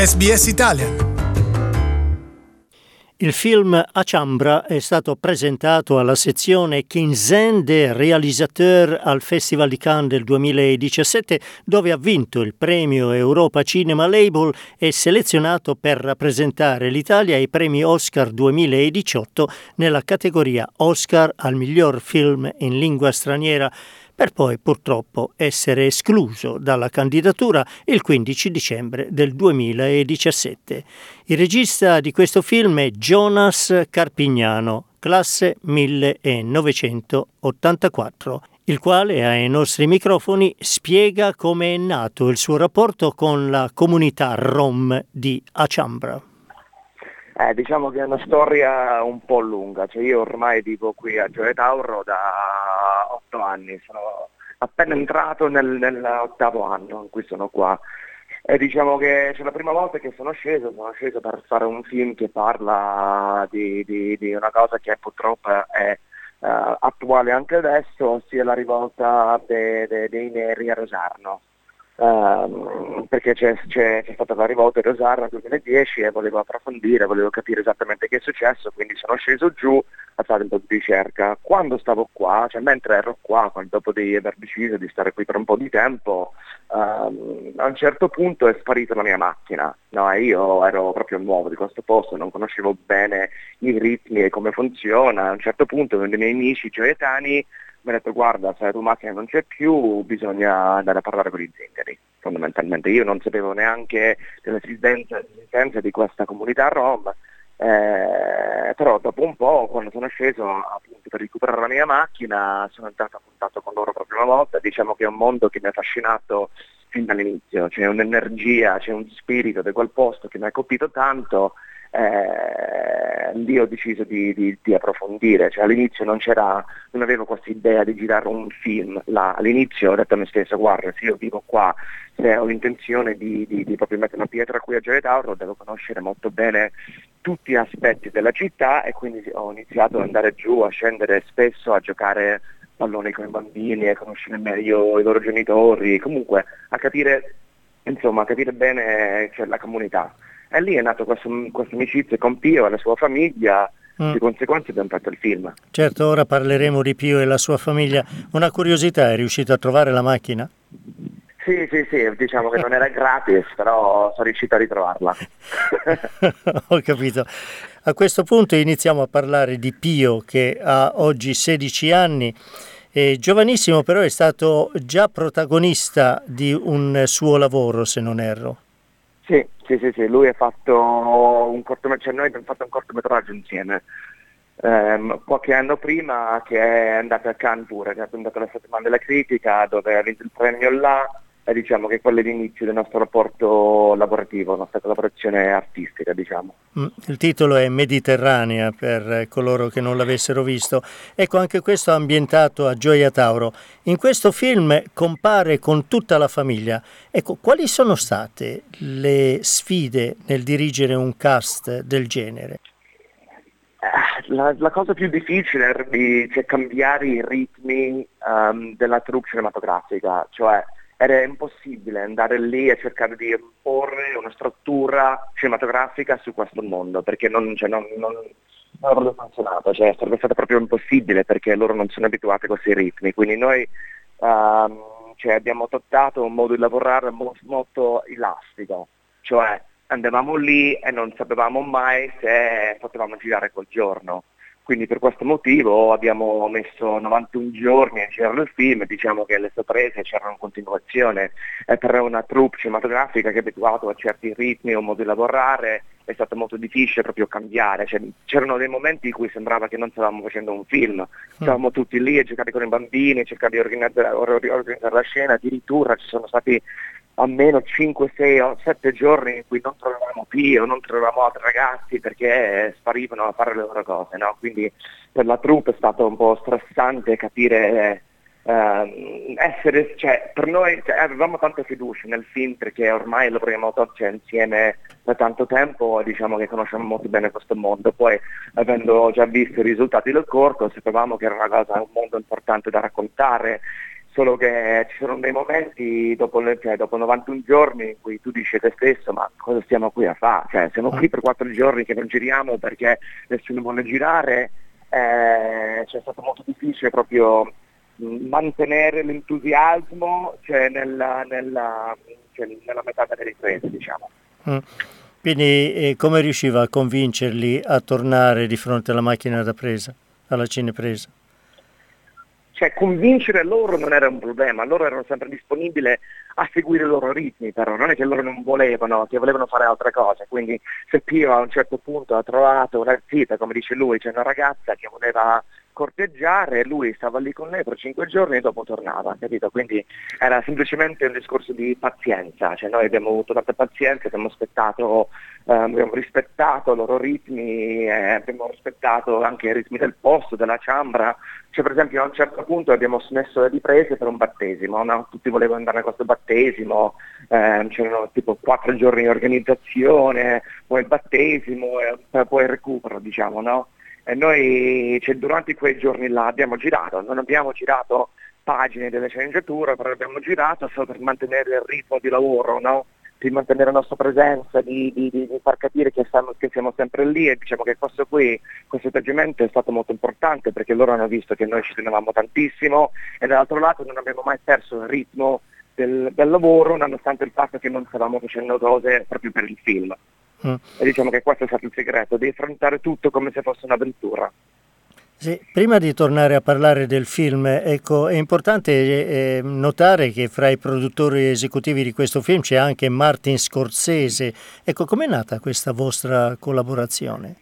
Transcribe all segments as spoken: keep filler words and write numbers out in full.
S B S Italian. Il film Achambra è stato presentato alla sezione Quinzaine des réalisateurs al Festival di Cannes del duemiladiciassette, dove ha vinto il premio Europa Cinema Label e selezionato per rappresentare l'Italia ai premi Oscar duemiladiciotto nella categoria Oscar al miglior film in lingua straniera, per poi purtroppo essere escluso dalla candidatura il quindici dicembre del duemiladiciassette. Il regista di questo film è Jonas Carpignano, classe millenovecentottantaquattro, il quale ai nostri microfoni spiega come è nato il suo rapporto con la comunità rom di Achambra. Eh, diciamo che è una storia un po' lunga, cioè io ormai vivo qui a Gioia Tauro da otto anni, sono appena entrato nel, nell'ottavo anno in cui sono qua e diciamo che cioè, la prima volta che sono sceso, sono sceso per fare un film che parla di, di, di una cosa che purtroppo è uh, attuale anche adesso, ossia la rivolta de, de, dei neri a Rosarno. Uh, perché c'è, c'è, c'è stata la rivolta di Rosarno nel duemiladieci e volevo approfondire, volevo capire esattamente che è successo, quindi sono sceso giù a fare un po' di ricerca. Quando stavo qua, cioè mentre ero qua, quando, dopo di aver deciso di stare qui per un po' di tempo, uh, a un certo punto è sparita la mia macchina, no? E io ero proprio nuovo di questo posto, non conoscevo bene i ritmi e come funziona. A un certo punto uno dei miei amici gioietani mi ha detto: guarda, se la tua macchina non c'è più bisogna andare a parlare con gli zingari. Fondamentalmente io non sapevo neanche dell'esistenza, dell'esistenza di questa comunità rom, eh, però dopo un po', quando sono sceso appunto per recuperare la mia macchina, sono entrato a contatto con loro per la prima volta. Diciamo che è un mondo che mi ha affascinato fin dall'inizio, c'è un'energia, c'è un spirito di quel posto che mi ha colpito tanto. Eh, lì ho deciso di, di, di approfondire, cioè all'inizio non c'era, non avevo questa idea di girare un film là. All'inizio ho detto a me stesso: guarda, se io vivo qua, se ho l'intenzione di, di, di proprio mettere una pietra qui a Gioia Tauro, devo conoscere molto bene tutti gli aspetti della città, e quindi ho iniziato ad andare giù, a scendere spesso, a giocare pallone con i bambini, a conoscere meglio i loro genitori, comunque a capire, insomma, a capire bene, cioè, la comunità. E lì è nato questo, questa amicizia con Pio e la sua famiglia, mm. Di conseguenza abbiamo fatto il film. Certo, ora parleremo di Pio e la sua famiglia. Una curiosità, è riuscito a trovare la macchina? Sì, sì, sì, diciamo che non era gratis, però sono riuscito a ritrovarla. Ho capito. A questo punto iniziamo a parlare di Pio, che ha oggi sedici anni. È giovanissimo, però è stato già protagonista di un suo lavoro, se non erro. Sì, sì, sì, sì, lui ha fatto un cortometraggio, cioè noi abbiamo fatto un cortometraggio insieme, ehm, qualche anno prima, che è andato a Cannes pure, che è andato alla settimana della critica, dove ha vinto il premio là, e diciamo che quello è l'inizio del nostro rapporto lavorativo, la nostra collaborazione artistica, diciamo. Mm, il titolo è Mediterranea, per coloro che non l'avessero visto. Ecco, anche questo ambientato a Gioia Tauro. In questo film compare con tutta la famiglia. Ecco, quali sono state le sfide nel dirigere un cast del genere? La, la cosa più difficile è di, cioè, cambiare i ritmi um, della troupe cinematografica, cioè era impossibile andare lì a cercare di imporre una struttura cinematografica su questo mondo, perché non, cioè, non, non, non avrebbe funzionato, cioè sarebbe stato proprio impossibile, perché loro non sono abituati a questi ritmi. Quindi noi um, cioè, abbiamo adottato un modo di lavorare mo- molto elastico, cioè andavamo lì e non sapevamo mai se potevamo girare quel giorno. Quindi per questo motivo abbiamo messo novantuno giorni a girare il film, diciamo che le sorprese c'erano in continuazione, e per una troupe cinematografica che è abituato a certi ritmi o modi di lavorare è stato molto difficile proprio cambiare, cioè, c'erano dei momenti in cui sembrava che non stavamo facendo un film, stavamo tutti lì a giocare con i bambini, a cercare di organizzare, organizzare la scena, addirittura ci sono stati almeno cinque, sei o sette giorni in cui non trovavamo Pio, non trovavamo altri ragazzi perché sparivano a fare le loro cose, no? Quindi per la troupe è stato un po' stressante capire, eh, essere, cioè per noi, cioè, avevamo tanta fiducia nel film perché ormai lavoriamo cioè, insieme da tanto tempo, diciamo che conosciamo molto bene questo mondo. Poi avendo già visto i risultati del corto sapevamo che era una cosa, un mondo importante da raccontare. solo che ci sono dei momenti dopo, le, cioè, dopo novantuno giorni in cui tu dici a te stesso ma cosa stiamo qui a fare? Cioè, siamo qui per quattro giorni che non giriamo perché nessuno vuole girare, eh, cioè, è stato molto difficile proprio mantenere l'entusiasmo, cioè, nella, nella, cioè, nella metà delle riprese, diciamo. Mm. Quindi eh, come riusciva a convincerli a tornare di fronte alla macchina da presa, alla cinepresa? Cioè, convincere loro non era un problema, loro erano sempre disponibili a seguire i loro ritmi, però non è che loro non volevano, che volevano fare altre cose, quindi se Pio a un certo punto ha trovato una zita, come dice lui, c'è una ragazza che voleva corteggiare, lui stava lì con lei per cinque giorni e dopo tornava, capito? Quindi era semplicemente un discorso di pazienza, cioè noi abbiamo avuto tanta pazienza, abbiamo aspettato, eh, abbiamo rispettato i loro ritmi, eh, abbiamo rispettato anche i ritmi del posto, della ciambra, cioè per esempio a un certo punto abbiamo smesso le riprese per un battesimo, no? Tutti volevano andare a questo battesimo, eh, c'erano tipo quattro giorni di organizzazione, poi il battesimo e poi il recupero, diciamo, no? E noi, cioè, durante quei giorni là abbiamo girato, non abbiamo girato pagine delle sceneggiature, però abbiamo girato solo per mantenere il ritmo di lavoro, no? Di mantenere la nostra presenza, di, di, di far capire che siamo, che siamo sempre lì, e diciamo che questo qui, questo atteggiamento è stato molto importante perché loro hanno visto che noi ci tenevamo tantissimo e dall'altro lato non abbiamo mai perso il ritmo del, del lavoro, nonostante il fatto che non stavamo facendo cose proprio per il film. Mm. E diciamo che questo è stato il segreto, di affrontare tutto come se fosse un'avventura. Sì, prima di tornare a parlare del film, ecco, è importante eh, notare che fra i produttori esecutivi di questo film c'è anche Martin Scorsese. Ecco, com'è nata questa vostra collaborazione?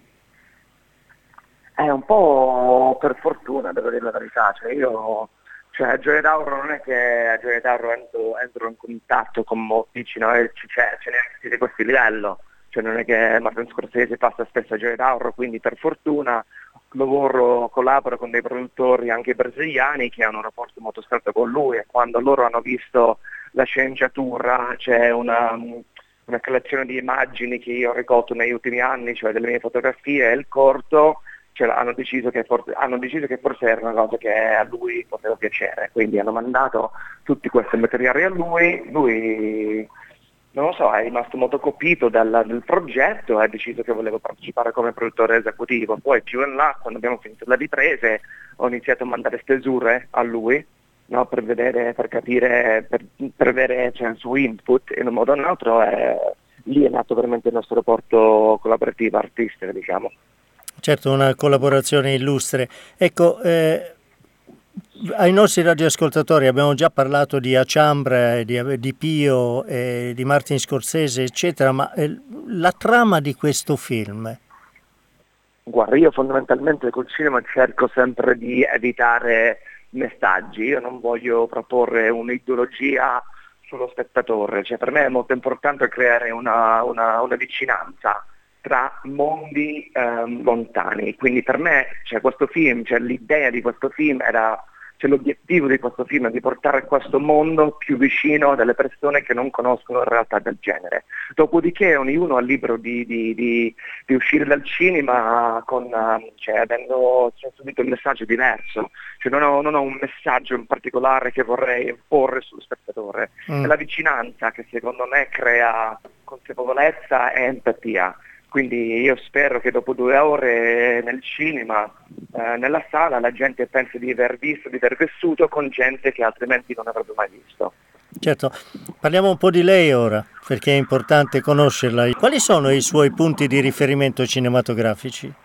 È un po' per fortuna, devo dire la verità, cioè io, cioè a Gioia Tauro non è che a Gioia Tauro entro, entro in contatto con molti, no? C'è, ce n'è di questo livello, cioè non è che Martin Scorsese passa spesso a Gioia Tauro, quindi per fortuna lavoro, collaboro con dei produttori anche brasiliani che hanno un rapporto molto stretto con lui e quando loro hanno visto la sceneggiatura c'è una, una collezione di immagini che io ho raccolto negli ultimi anni, cioè delle mie fotografie e il corto, cioè hanno, deciso che forse, hanno deciso che forse era una cosa che a lui poteva piacere, quindi hanno mandato tutti questi materiali a lui, lui non lo so, è rimasto molto colpito dal, del progetto e ha deciso che voleva partecipare come produttore esecutivo. Poi più in là, quando abbiamo finito le riprese, ho iniziato a mandare stesure a lui, no, per vedere, per capire, per, per avere, cioè, il suo input in un modo o in un altro, e lì è nato veramente il nostro rapporto collaborativo artistico, diciamo. Certo, una collaborazione illustre. Ecco, eh, ai nostri radioascoltatori abbiamo già parlato di Aciambra, di, di Pio, eh, di Martin Scorsese, eccetera, ma eh, la trama di questo film? Guarda, io fondamentalmente col cinema cerco sempre di evitare messaggi, io non voglio proporre un'ideologia sullo spettatore, cioè per me è molto importante creare una, una, una vicinanza tra mondi ehm, lontani, quindi per me, cioè, questo film, cioè, l'idea di questo film era, cioè, l'obiettivo di questo film è di portare questo mondo più vicino delle persone che non conoscono in realtà del genere. Dopodiché ognuno è libero di, di, di, di uscire dal cinema con, cioè, avendo cioè, subito un messaggio diverso, cioè, non, ho, non ho un messaggio in particolare che vorrei imporre sullo spettatore, mm. È la vicinanza che secondo me crea consapevolezza e empatia. Quindi io spero che dopo due ore nel cinema, eh, nella sala, la gente pensi di aver visto, di aver vissuto con gente che altrimenti non avrebbe mai visto. Certo, parliamo un po' di lei ora, perché è importante conoscerla. Quali sono i suoi punti di riferimento cinematografici?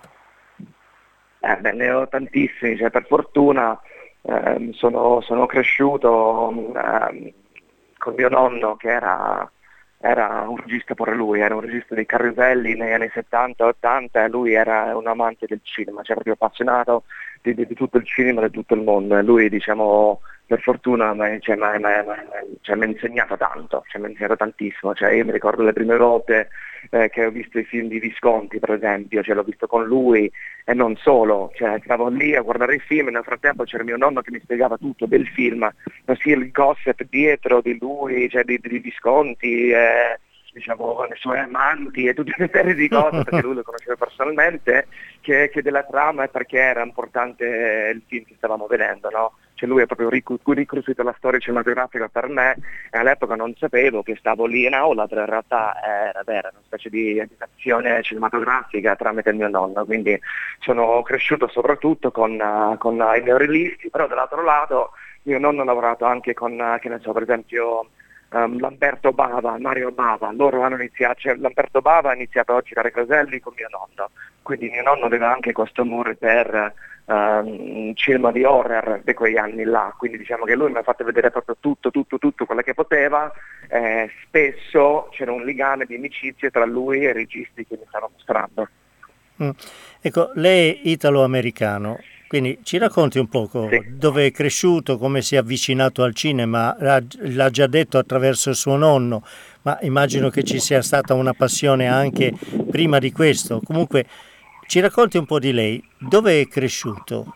Eh, beh, ne ho tantissimi, cioè, per fortuna eh, sono, sono cresciuto eh, con mio nonno che era... era un regista pure lui, era un regista dei caroselli negli anni settanta ottanta e lui era un amante del cinema, cioè proprio appassionato di, di, di tutto il cinema, di tutto il mondo e lui, diciamo, per fortuna mi cioè, ha cioè, insegnato tanto, cioè, mi ha insegnato tantissimo, cioè, io mi ricordo le prime volte eh, che ho visto i film di Visconti per esempio, cioè, l'ho visto con lui e non solo, cioè, stavo lì a guardare i film e nel frattempo c'era mio nonno che mi spiegava tutto del film, sia il gossip dietro di lui, cioè di, di Visconti, eh, diciamo, le sue amanti e tutte le serie di cose perché lui lo conosceva personalmente, che, che della trama e perché era importante il film che stavamo vedendo, no? cioè lui ha proprio ric- ricostruito la storia cinematografica per me, e all'epoca non sapevo che stavo lì in aula, però in realtà era vera, una specie di educazione cinematografica tramite il mio nonno, quindi sono cresciuto soprattutto con, uh, con uh, i neorealisti, però dall'altro lato mio nonno ha lavorato anche con, uh, che ne so, per esempio Um, Lamberto Bava, Mario Bava, loro hanno iniziato, cioè Lamberto Bava ha iniziato a girare Caselli con mio nonno, quindi mio nonno aveva anche questo amore per um, cinema di horror di quegli anni là, quindi diciamo che lui mi ha fatto vedere proprio tutto, tutto, tutto quello che poteva, eh, spesso c'era un legame di amicizie tra lui e i registi che mi stanno mostrando. Mm. Ecco, lei è italo-americano. Quindi ci racconti un poco Sì. dove è cresciuto, come si è avvicinato al cinema, l'ha già detto attraverso il suo nonno, ma immagino che ci sia stata una passione anche prima di questo. Comunque ci racconti un po' di lei, dove è cresciuto?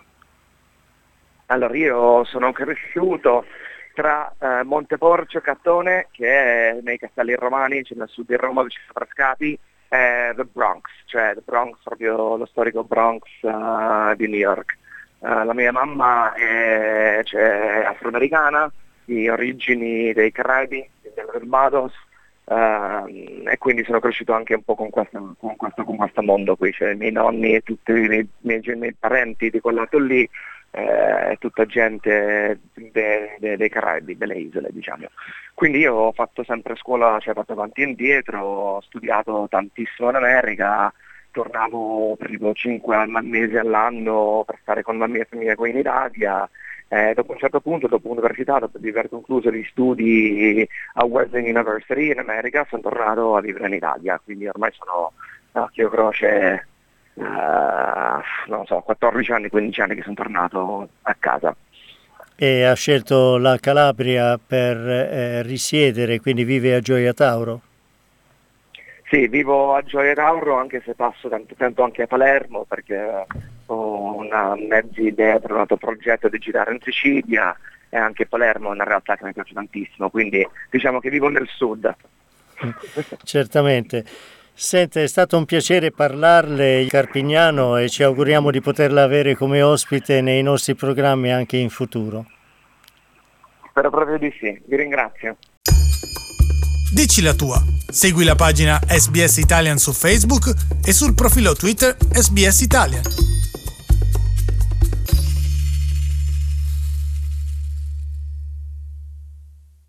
Allora io sono cresciuto tra eh, Monteporcio e Cattone, che è nei Castelli Romani, cioè nel sud di Roma, vicino a Frascati, e The Bronx, cioè The Bronx, proprio lo storico Bronx uh, di New York. Uh, la mia mamma è, cioè, afroamericana, di origini dei Caraibi, del Barbados, uh, e quindi sono cresciuto anche un po' con questo, con questo, con questo mondo qui, cioè i miei nonni e tutti i miei, miei, miei parenti di quel lato lì, eh, tutta gente de, de, dei Caraibi, delle isole, diciamo. Quindi io ho fatto sempre scuola, cioè ho fatto avanti e indietro, ho studiato tantissimo in America, tornavo per tipo cinque mesi all'anno per stare con la mia famiglia qui in Italia. Eh, dopo un certo punto, dopo l'università, dopo di aver concluso gli studi a Wesleyan University in America, sono tornato a vivere in Italia, quindi ormai sono a occhio croce, uh, non so, quattordici anni, quindici anni che sono tornato a casa. E ha scelto la Calabria per eh, risiedere, quindi vive a Gioia Tauro? Sì, vivo a Gioia Tauro, anche se passo tanto tempo anche a Palermo, perché ho una mezza idea per un altro progetto di girare in Sicilia, e anche Palermo è una realtà che mi piace tantissimo, quindi diciamo che vivo nel sud. Certamente. Sente, è stato un piacere parlarle, Carpignano, e ci auguriamo di poterla avere come ospite nei nostri programmi anche in futuro. Spero proprio di sì, vi ringrazio. Dici la tua. Segui la pagina S B S Italian su Facebook e sul profilo Twitter S B S Italian.